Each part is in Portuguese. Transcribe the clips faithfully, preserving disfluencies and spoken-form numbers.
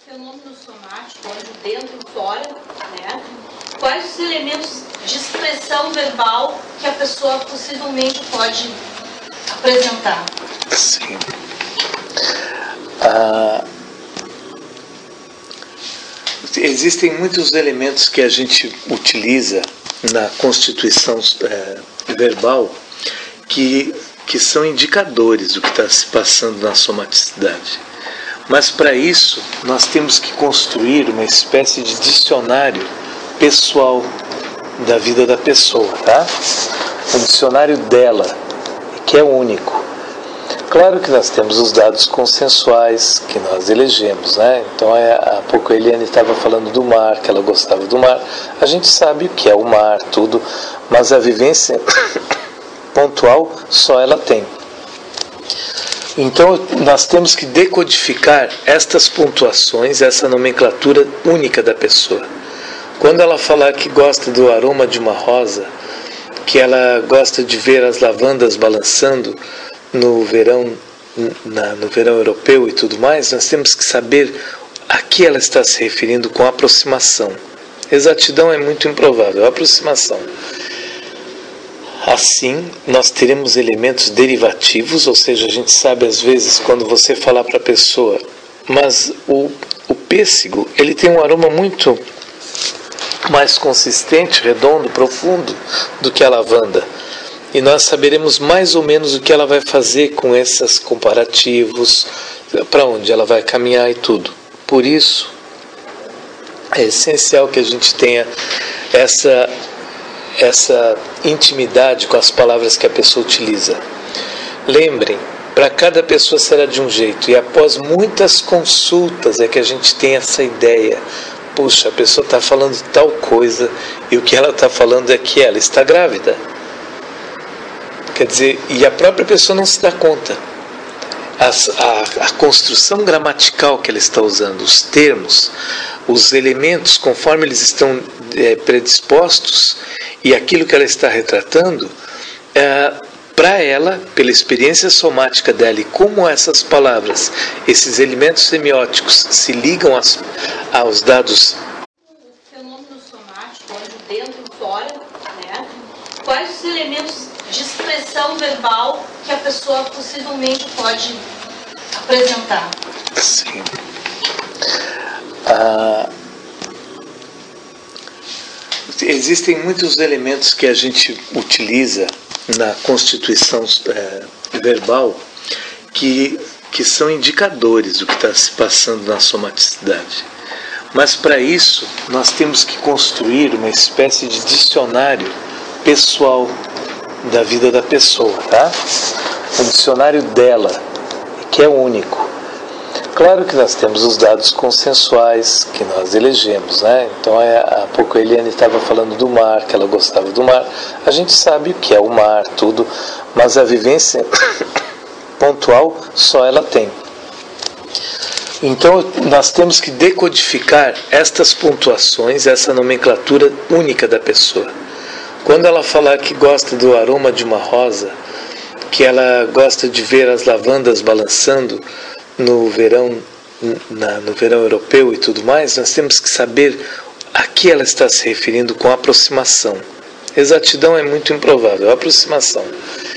fenômeno somático, onde dentro e fora, né? Quais os elementos de expressão verbal que a pessoa possivelmente pode apresentar? Sim. Ah, existem muitos elementos que a gente utiliza na constituição é, verbal que, que são indicadores do que está se passando na somaticidade. Mas para isso nós temos que construir uma espécie de dicionário pessoal da vida da pessoa, tá? Um dicionário dela, que é único. Claro que nós temos os dados consensuais que nós elegemos, né? Então, é, há pouco a Eliane estava falando do mar, que ela gostava do mar. A gente sabe o que é o mar, tudo, mas a vivência pontual só ela tem. Então, nós temos que decodificar estas pontuações, essa nomenclatura única da pessoa. Quando ela falar que gosta do aroma de uma rosa, que ela gosta de ver as lavandas balançando no verão, na, no verão europeu e tudo mais, nós temos que saber a que ela está se referindo com aproximação. Exatidão é muito improvável, aproximação. Assim, nós teremos elementos derivativos, ou seja, a gente sabe às vezes quando você falar para a pessoa, mas o, o pêssego, ele tem um aroma muito mais consistente, redondo, profundo do que a lavanda. E nós saberemos mais ou menos o que ela vai fazer com esses comparativos, para onde ela vai caminhar e tudo. Por isso, é essencial que a gente tenha essa essa intimidade com as palavras que a pessoa utiliza. Lembrem, para cada pessoa será de um jeito, e após muitas consultas é que a gente tem essa ideia. Puxa, a pessoa está falando tal coisa, e o que ela está falando é que ela está grávida. Quer dizer, e a própria pessoa não se dá conta. As, a, a construção gramatical que ela está usando, os termos, os elementos, conforme eles estão é, predispostos, e aquilo que ela está retratando, é, para ela, pela experiência somática dela, e como essas palavras, esses elementos semióticos se ligam às, aos dados. O fenômeno somático, onde dentro e fora, né? Quais os elementos de expressão verbal que a pessoa possivelmente pode apresentar? Sim. Ah, existem muitos elementos que a gente utiliza na constituição é, verbal que, que são indicadores do que está se passando na somaticidade. Mas para isso nós temos que construir uma espécie de dicionário pessoal da vida da pessoa, tá? Um dicionário dela, que é único. Claro que nós temos os dados consensuais que nós elegemos, né? Então, é, há pouco a Eliane estava falando do mar, que ela gostava do mar. A gente sabe o que é o mar, tudo, mas a vivência pontual só ela tem. Então, nós temos que decodificar estas pontuações, essa nomenclatura única da pessoa. Quando ela falar que gosta do aroma de uma rosa, que ela gosta de ver as lavandas balançando no verão, na, no verão europeu e tudo mais, nós temos que saber a que ela está se referindo com aproximação. Exatidão é muito improvável, aproximação.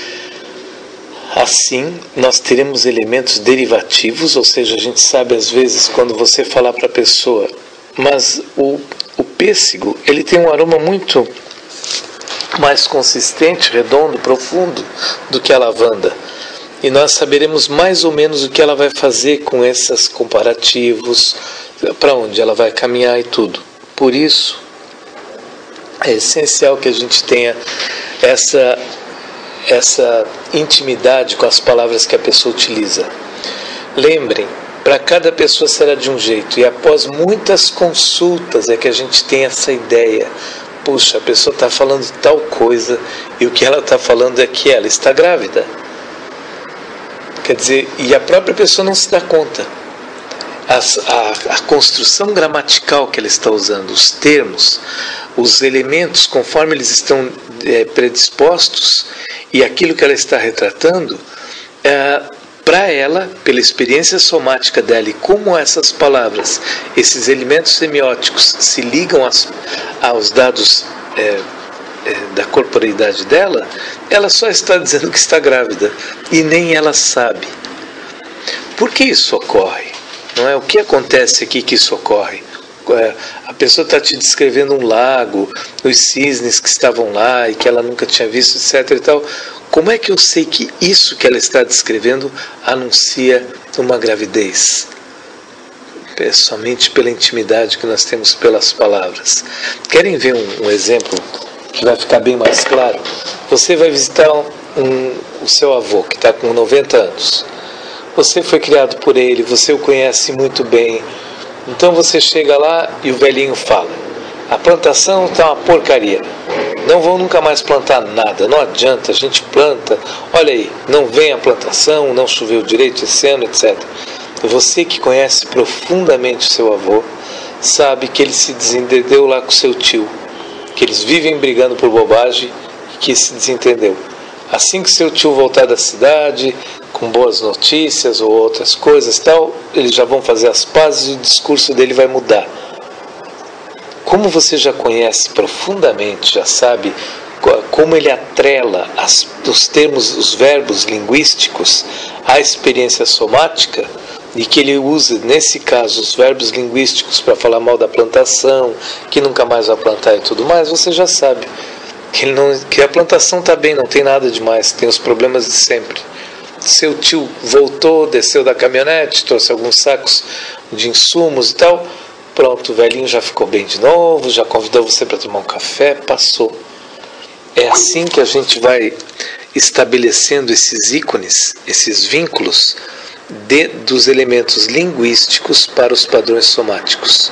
Assim, nós teremos elementos derivativos, ou seja, a gente sabe às vezes quando você falar para a pessoa, mas o, o pêssego, ele tem um aroma muito mais consistente, redondo, profundo do que a lavanda. E nós saberemos mais ou menos o que ela vai fazer com esses comparativos, para onde ela vai caminhar e tudo. Por isso, é essencial que a gente tenha essa, essa intimidade com as palavras que a pessoa utiliza. Lembrem, para cada pessoa será de um jeito, e após muitas consultas é que a gente tem essa ideia. Puxa, a pessoa está falando tal coisa, e o que ela está falando é que ela está grávida. Quer dizer, e a própria pessoa não se dá conta. As, a, a construção gramatical que ela está usando, os termos, os elementos, conforme eles estão é, predispostos, e aquilo que ela está retratando, é, para ela, pela experiência somática dela e como essas palavras, esses elementos semióticos se ligam às, aos dados é, é, da corporeidade dela, ela só está dizendo que está grávida e nem ela sabe. Por que isso ocorre? Não é? O que acontece aqui que isso ocorre? A pessoa está te descrevendo um lago, os cisnes que estavam lá e que ela nunca tinha visto, etc e tal. Como é que eu sei que isso que ela está descrevendo anuncia uma gravidez? É somente pela intimidade que nós temos pelas palavras. Querem ver um, um exemplo que vai ficar bem mais claro? Você vai visitar um, um, o seu avô, que está com noventa anos. Você foi criado por ele, você o conhece muito bem. Então você chega lá e o velhinho fala: a plantação está uma porcaria, não vão nunca mais plantar nada, não adianta, a gente planta, olha aí, não vem a plantação, não choveu direito esse ano, etcétera. Você que conhece profundamente o seu avô, sabe que ele se desentendeu lá com seu tio, que eles vivem brigando por bobagem e que se desentendeu. Assim que seu tio voltar da cidade, com boas notícias ou outras coisas tal, eles já vão fazer as pazes e o discurso dele vai mudar. Como você já conhece profundamente, já sabe como ele atrela as, os termos, os verbos linguísticos à experiência somática, e que ele usa, nesse caso, os verbos linguísticos para falar mal da plantação, que nunca mais vai plantar e tudo mais, você já sabe que, ele não, que a plantação está bem, não tem nada demais, tem os problemas de sempre. Seu tio voltou, desceu da caminhonete, trouxe alguns sacos de insumos e tal, pronto, o velhinho já ficou bem de novo, já convidou você para tomar um café, passou. É assim que a gente vai estabelecendo esses ícones, esses vínculos de, dos elementos linguísticos para os padrões somáticos.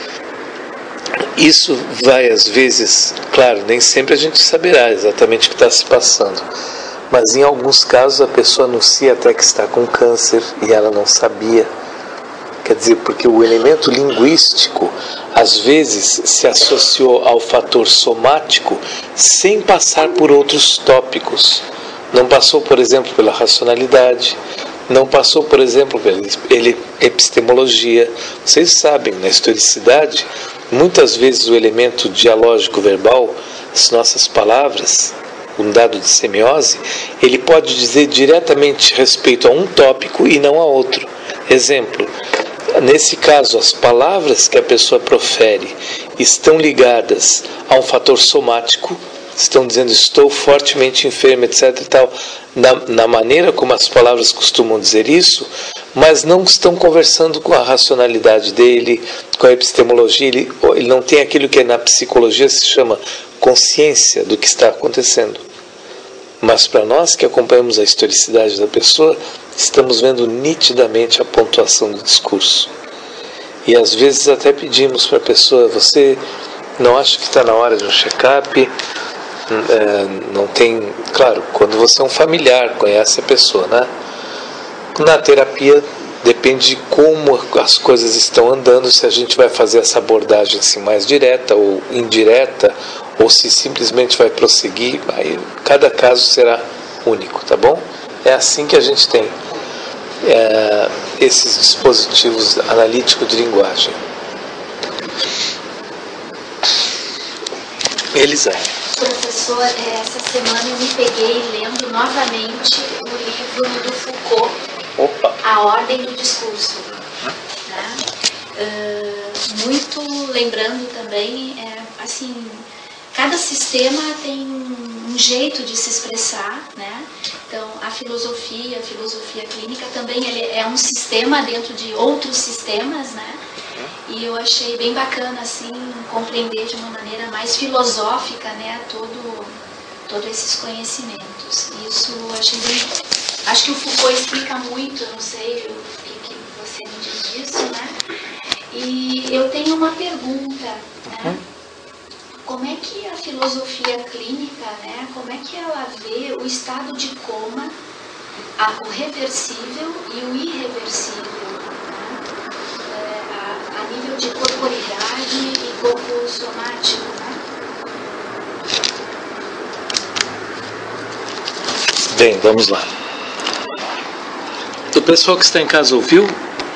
Isso vai, às vezes, claro, nem sempre a gente saberá exatamente o que está se passando, mas em alguns casos a pessoa anuncia até que está com câncer e ela não sabia. Quer dizer, porque o elemento linguístico às vezes se associou ao fator somático sem passar por outros tópicos. Não passou, por exemplo, pela racionalidade, não passou, por exemplo, pela epistemologia. Vocês sabem, na historicidade, muitas vezes o elemento dialógico verbal, as nossas palavras, um dado de semiose, ele pode dizer diretamente respeito a um tópico e não a outro. Exemplo, nesse caso, as palavras que a pessoa profere estão ligadas a um fator somático, estão dizendo estou fortemente enfermo, etc e tal, na, na maneira como as palavras costumam dizer isso, mas não estão conversando com a racionalidade dele, com a epistemologia, ele, ele não tem aquilo que na psicologia se chama consciência do que está acontecendo. Mas para nós que acompanhamos a historicidade da pessoa, estamos vendo nitidamente a pontuação do discurso. E às vezes até pedimos para a pessoa: você não acha que está na hora de um check-up? É, não tem... Claro, quando você é um familiar, conhece a pessoa, né? Na terapia depende de como as coisas estão andando, se a gente vai fazer essa abordagem assim, mais direta ou indireta, ou se simplesmente vai prosseguir. Aí cada caso será único, tá bom? É assim que a gente tem é, esses dispositivos analíticos de linguagem. Elisa. Professor, essa semana eu me peguei lendo novamente o livro do Foucault, Opa. A Ordem do Discurso. Né? Uh, muito lembrando também, é, assim, cada sistema tem um jeito de se expressar, né? Então, a filosofia, a filosofia clínica também ele é um sistema dentro de outros sistemas, né? E eu achei bem bacana, assim, compreender de uma maneira mais filosófica, né, todo, todos esses conhecimentos. Isso eu achei bem... Acho que o Foucault explica muito, não sei o que, que você me diz disso, né? E eu tenho uma pergunta, né? Como é que a filosofia clínica, né, como é que ela vê o estado de coma, a, o reversível e o irreversível, né? É, a, a nível de corporeidade e corpo somático, né? Bem, vamos lá. pessoal que está em casa ouviu?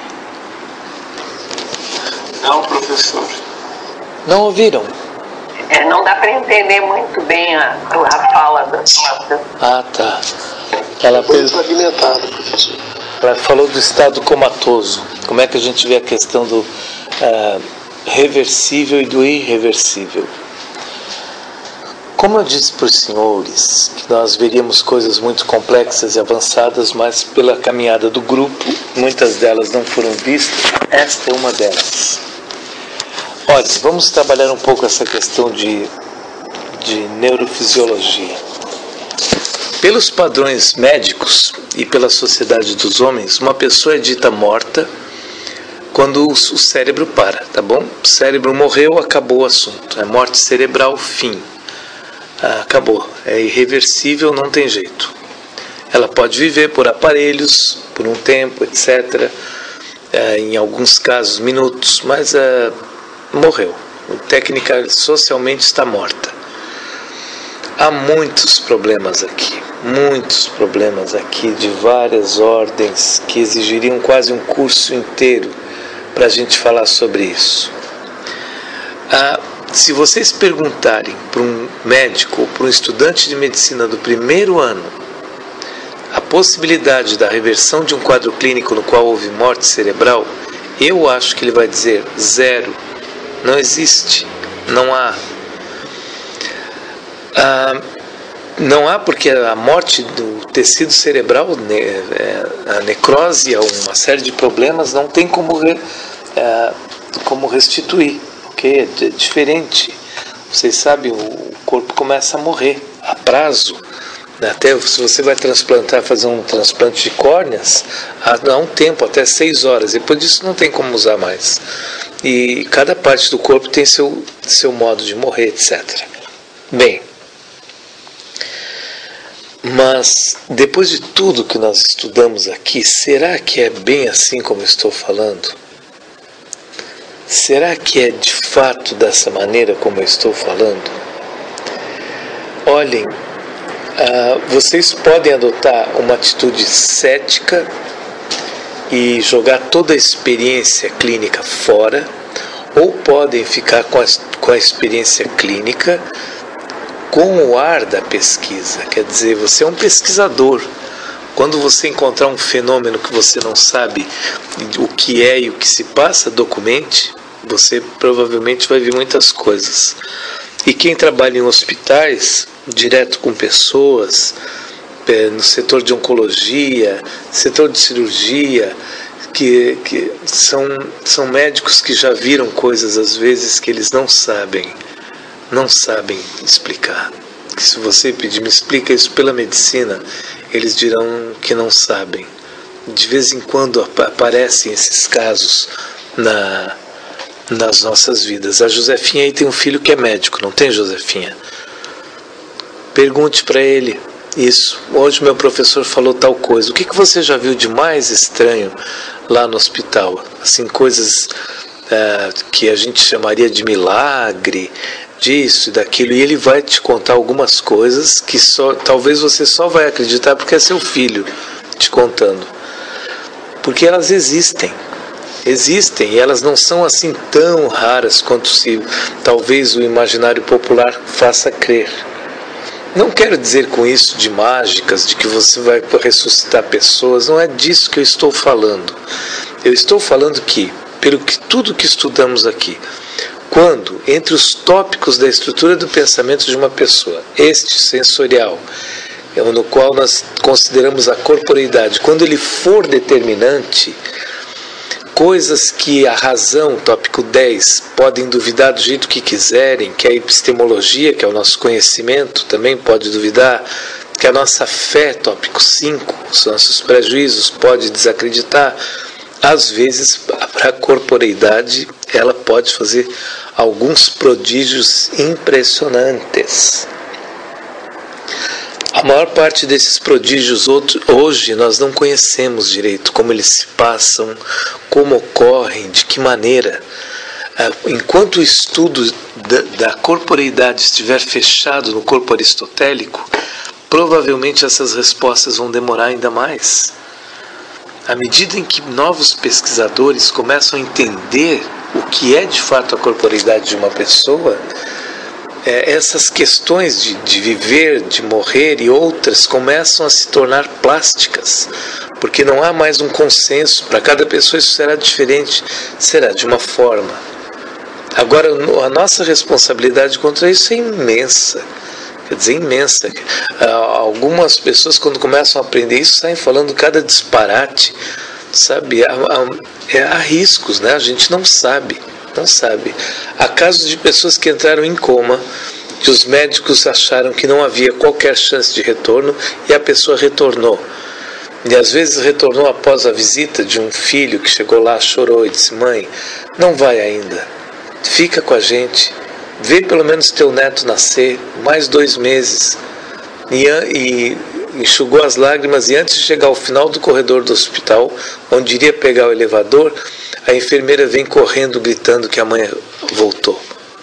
Não, professor. Não ouviram? É, não dá para entender muito bem a, a fala da nossa. Ah, tá. Ela, Foi per... fragmentado, professor. Ela falou do estado comatoso. Como é que a gente vê a questão do uh, reversível e do irreversível? Como eu disse para os senhores, que nós veríamos coisas muito complexas e avançadas, mas pela caminhada do grupo, muitas delas não foram vistas. Esta é uma delas. Olha, vamos trabalhar um pouco essa questão de, de neurofisiologia. Pelos padrões médicos e pela sociedade dos homens, uma pessoa é dita morta quando o cérebro para, tá bom? O cérebro morreu, acabou o assunto. É morte cerebral, fim. Ah, acabou. É irreversível, não tem jeito. Ela pode viver por aparelhos, por um tempo, etcétera. É, em alguns casos, minutos, mas é, morreu. Técnica socialmente está morta. Há muitos problemas aqui, muitos problemas aqui de várias ordens que exigiriam quase um curso inteiro para a gente falar sobre isso. Ah, se vocês perguntarem para um médico ou para um estudante de medicina do primeiro ano a possibilidade da reversão de um quadro clínico no qual houve morte cerebral, eu acho que ele vai dizer zero, não existe, não há. Ah, não há, porque a morte do tecido cerebral, a necrose, uma série de problemas, não tem como, re, como restituir, ok? É diferente. Vocês sabem, o corpo começa a morrer a prazo. Até se você vai transplantar, fazer um transplante de córneas, há um tempo, até seis horas. Depois disso não tem como usar mais. E cada parte do corpo tem seu, seu modo de morrer, etcétera. Bem, mas depois de tudo que nós estudamos aqui, será que é bem assim como eu estou falando? Será que é de fato dessa maneira como eu estou falando? Olhem, uh, vocês podem adotar uma atitude cética e jogar toda a experiência clínica fora, ou podem ficar com a, com a experiência clínica com o ar da pesquisa. Quer dizer, você é um pesquisador. Quando você encontrar um fenômeno que você não sabe o que é e o que se passa, documente. Você provavelmente vai ver muitas coisas. E quem trabalha em hospitais, direto com pessoas, no setor de oncologia, setor de cirurgia, que, que são, são médicos que já viram coisas às vezes que eles não sabem. não sabem explicar. Se você pedir, me explica isso pela medicina, eles dirão que não sabem. De vez em quando aparecem esses casos na, nas nossas vidas. A Josefinha aí tem um filho que é médico, não tem, Josefinha? Pergunte para ele isso. Hoje meu professor falou tal coisa. O que, que você já viu de mais estranho lá no hospital? Assim, coisas uh, que a gente chamaria de milagre, disso e daquilo, e ele vai te contar algumas coisas que só, talvez você só vai acreditar porque é seu filho te contando, porque elas existem existem e elas não são assim tão raras quanto se talvez o imaginário popular faça crer. Não quero dizer com isso de mágicas, de que você vai ressuscitar pessoas, não é disso que eu estou falando. Eu estou falando que, pelo que tudo que estudamos aqui, quando, entre os tópicos da estrutura do pensamento de uma pessoa, este sensorial, no qual nós consideramos a corporeidade, quando ele for determinante, coisas que a razão, tópico dez, podem duvidar do jeito que quiserem, que a epistemologia, que é o nosso conhecimento, também pode duvidar, que a nossa fé, tópico cinco, os nossos prejuízos, pode desacreditar. Às vezes, para a corporeidade, ela pode fazer alguns prodígios impressionantes. A maior parte desses prodígios hoje nós não conhecemos direito como eles se passam, como ocorrem, de que maneira. Enquanto o estudo da corporeidade estiver fechado no corpo aristotélico, provavelmente essas respostas vão demorar ainda mais. à medida em que novos pesquisadores começam a entender o que é de fato a corporeidade de uma pessoa, é, essas questões de, de viver, de morrer e outras começam a se tornar plásticas, porque não há mais um consenso. Para cada pessoa isso será diferente, será de uma forma. Agora, a nossa responsabilidade contra isso é imensa. Quer dizer, imensa. Algumas pessoas, quando começam a aprender isso, saem falando cada disparate, sabe? Há, há, há riscos, né? A gente não sabe, não sabe. Há casos de pessoas que entraram em coma, que os médicos acharam que não havia qualquer chance de retorno, e a pessoa retornou. E às vezes retornou após a visita de um filho que chegou lá, chorou e disse: mãe, não vai ainda, fica com a gente. Vê pelo menos teu neto nascer, mais dois meses. E, e enxugou as lágrimas, e antes de chegar ao final do corredor do hospital, onde iria pegar o elevador, a enfermeira vem correndo, gritando que a mãe voltou.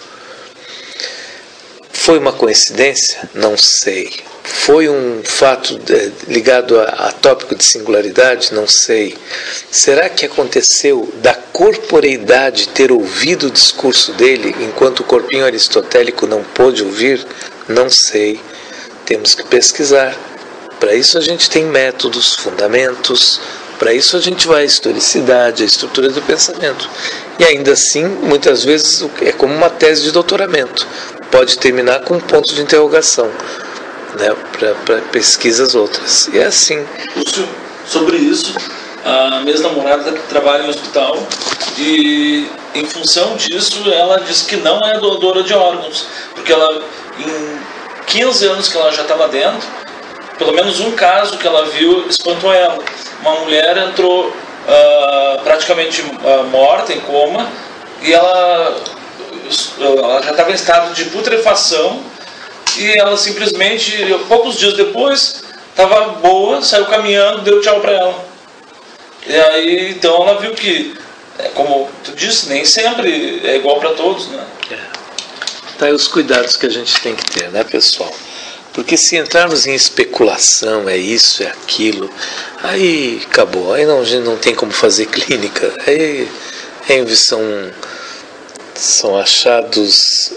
Foi uma coincidência? Não sei. Foi um fato ligado a, a tópico de singularidade? Não sei. Será que aconteceu da corporeidade ter ouvido o discurso dele, enquanto o corpinho aristotélico não pôde ouvir? Não sei. Temos que pesquisar. Para isso a gente tem métodos, fundamentos. Para isso a gente vai à historicidade, à estrutura do pensamento. E ainda assim, muitas vezes, é como uma tese de doutoramento. Pode terminar com um ponto de interrogação, né, para pesquisas outras. E é assim. Lúcio, sobre isso, a minha namorada trabalha em um hospital e, em função disso, ela diz que não é doadora de órgãos, porque ela, em quinze anos que ela já estava dentro, pelo menos um caso que ela viu espantou ela. Uma mulher entrou uh, praticamente uh, morta, em coma, e ela, ela já estava em estado de putrefação, e ela simplesmente, poucos dias depois, estava boa, saiu caminhando, deu tchau para ela. E aí, então, ela viu que, como tu disse, nem sempre é igual para todos, né? É. Tá aí os cuidados que a gente tem que ter, né, pessoal? Porque se entrarmos em especulação, é isso, é aquilo, aí acabou, aí não, a gente não tem como fazer clínica, aí, aí são, são achados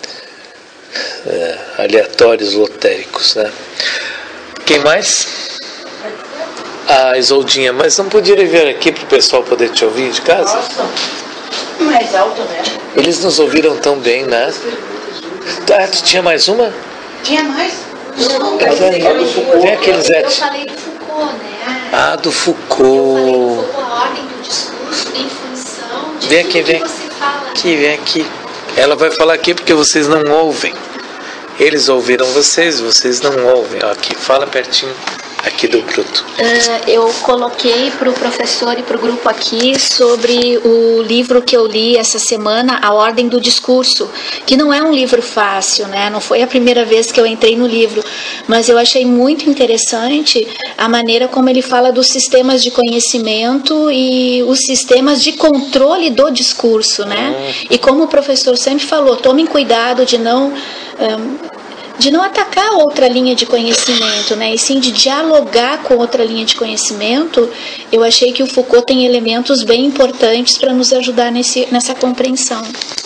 é, aleatórios, lotéricos, né? Quem mais? A Isoldinha, mas não poderia vir aqui para o pessoal poder te ouvir de casa? Nossa, mais alto, né? Eles nos ouviram tão bem, né? Ah, tu tinha mais uma? Tinha mais? Não, É, vem, eu, vem aqui, eu, eu Lisete. falei do Foucault, né? Ah, do Eu falei do Foucault. Foucault, a ordem do discurso em função de Vem tudo aqui, vem. que você fala. Aqui, vem aqui. Ela vai falar aqui porque vocês não ouvem. Eles ouviram vocês, vocês não ouvem. Ó, aqui, fala pertinho aqui do Bruto. Uh, eu coloquei para o professor e para o grupo aqui sobre o livro que eu li essa semana, A Ordem do Discurso, que não é um livro fácil, né? Não foi a primeira vez que eu entrei no livro, mas eu achei muito interessante a maneira como ele fala dos sistemas de conhecimento e os sistemas de controle do discurso, né? E como o professor sempre falou, tomem cuidado de não... Um, de não atacar outra linha de conhecimento, né? E sim de dialogar com outra linha de conhecimento. Eu achei que o Foucault tem elementos bem importantes para nos ajudar nesse, nessa compreensão.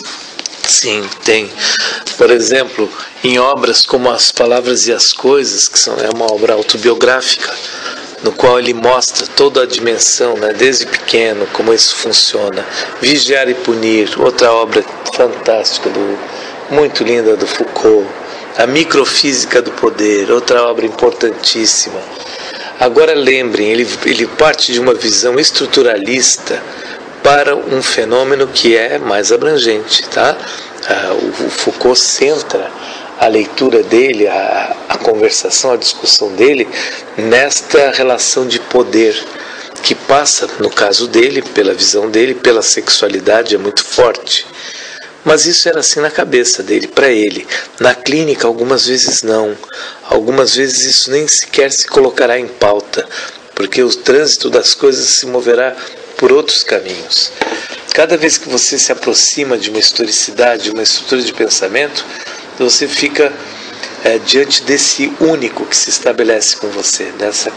Sim, tem. Por exemplo, em obras como As Palavras e as Coisas, que são, é uma obra autobiográfica, no qual ele mostra toda a dimensão, né, desde pequeno, como isso funciona. Vigiar e Punir, outra obra fantástica, do, muito linda do Foucault. A Microfísica do Poder, outra obra importantíssima. Agora lembrem, ele, ele parte de uma visão estruturalista para um fenômeno que é mais abrangente, tá? Ah, o, o Foucault centra a leitura dele, a, a conversação, a discussão dele nesta relação de poder que passa, no caso dele, pela visão dele, pela sexualidade, é muito forte. Mas isso era assim na cabeça dele, para ele. Na clínica, algumas vezes não. Algumas vezes isso nem sequer se colocará em pauta, porque o trânsito das coisas se moverá por outros caminhos. Cada vez que você se aproxima de uma historicidade, de uma estrutura de pensamento, você fica é, diante desse único que se estabelece com você, dessa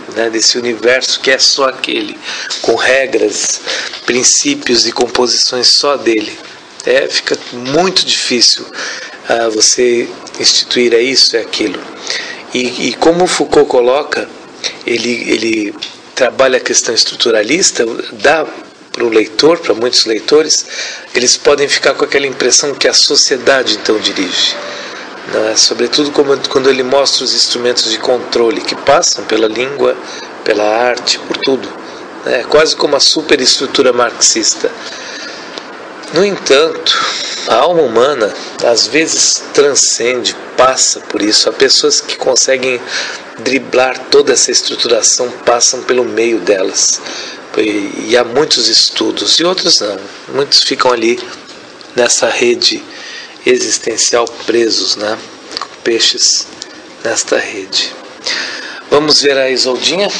né, desse universo que é só aquele, com regras, princípios e composições só dele. É, fica muito difícil uh, você instituir é isso, é aquilo. E, e como Foucault coloca, ele, ele trabalha a questão estruturalista, dá para o leitor, para muitos leitores, eles podem ficar com aquela impressão que a sociedade então dirige. Né? Sobretudo como, quando ele mostra os instrumentos de controle que passam pela língua, pela arte, por tudo. É quase como a superestrutura marxista. No entanto, a alma humana às vezes transcende, passa por isso. Há pessoas que conseguem driblar toda essa estruturação, passam pelo meio delas. E, e há muitos estudos, e outros não. Muitos ficam ali nessa rede existencial presos, né? Peixes nesta rede. Vamos ver a Isoldinha?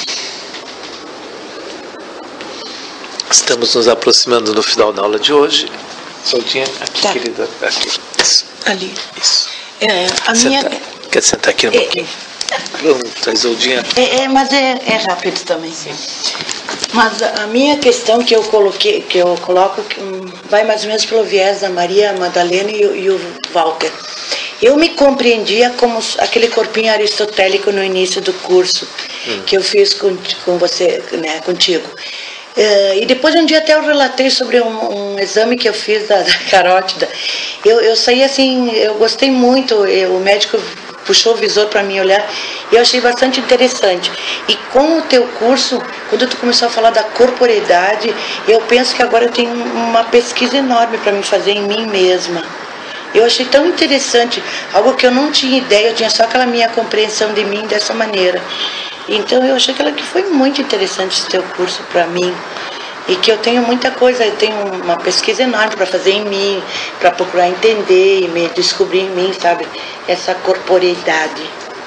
Estamos nos aproximando do final da aula de hoje. Isoldinha, aqui, tá. Querida. Aqui. Isso. Ali. Isso. É, a Senta. minha... Quer sentar aqui um é, pouquinho? Pronto, a Isoldinha. É, é, mas é, é rápido também, sim. Mas a minha questão que eu coloquei, que eu coloco, vai mais ou menos pelo viés da Maria Madalena e, e o Walter. Eu me compreendia como aquele corpinho aristotélico no início do curso hum. que eu fiz com, com você, né, contigo. Uh, e depois um dia até eu relatei sobre um, um exame que eu fiz da, da carótida. Eu, eu saí assim, eu gostei muito, eu, o médico puxou o visor para mim olhar e eu achei bastante interessante. E com o teu curso, quando tu começou a falar da corporeidade, eu penso que agora eu tenho uma pesquisa enorme para me fazer em mim mesma. Eu achei tão interessante, algo que eu não tinha ideia, eu tinha só aquela minha compreensão de mim dessa maneira. Então eu achei que foi muito interessante esse teu curso para mim. E que eu tenho muita coisa, eu tenho uma pesquisa enorme para fazer em mim, para procurar entender e me descobrir em mim, sabe? Essa corporeidade.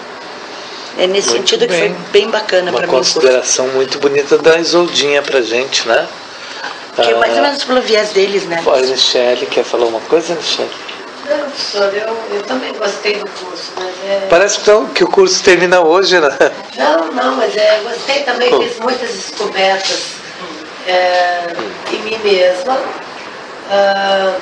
É nesse muito sentido bem. Que foi bem bacana para mim. Uma consideração muito bonita da Isoldinha pra gente, né? Que é mais ou menos pelo viés deles, né? Pode, Michele, quer falar uma coisa, Michele? Não, professor, eu, eu também gostei do curso, mas é... Parece então, que o curso termina hoje, né? Não, não, mas é, gostei também, oh. fiz muitas descobertas é, em mim mesma. Uh,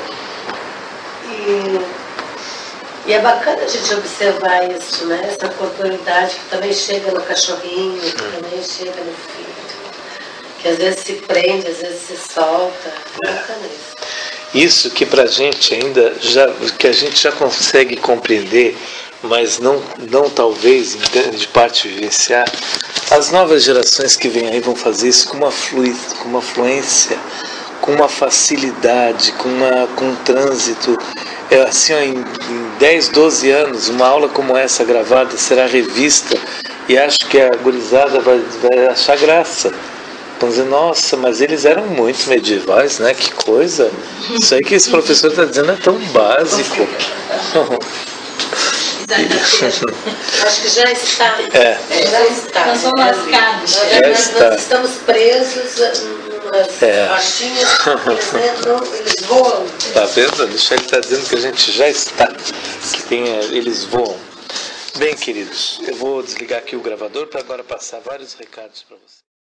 e, e é bacana a gente observar isso, né? Essa corporidade que também chega no cachorrinho, que também chega no filho, que às vezes se prende, às vezes se solta. É bacana isso. Isso que pra gente ainda, já, que a gente já consegue compreender, mas não, não talvez de parte vivenciar, as novas gerações que vêm aí vão fazer isso com uma, flui, com uma fluência, com uma facilidade, com, uma, com um trânsito. É, assim, ó, em, em dez, doze anos, uma aula como essa gravada será revista e acho que a gurizada vai, vai achar graça. Vão dizer, nossa, mas eles eram muito medievais, né? Que coisa. Isso aí que esse professor está dizendo é tão básico. Acho que já está. É. Já está. Nós somos lascados. Já nós, está. nós estamos presos nas é. faixinhas, eles entram, eles voam. Tá vendo? Deixa ele estar dizendo que a gente já está. Que tem, eles voam. Bem, queridos, eu vou desligar aqui o gravador para agora passar vários recados para vocês.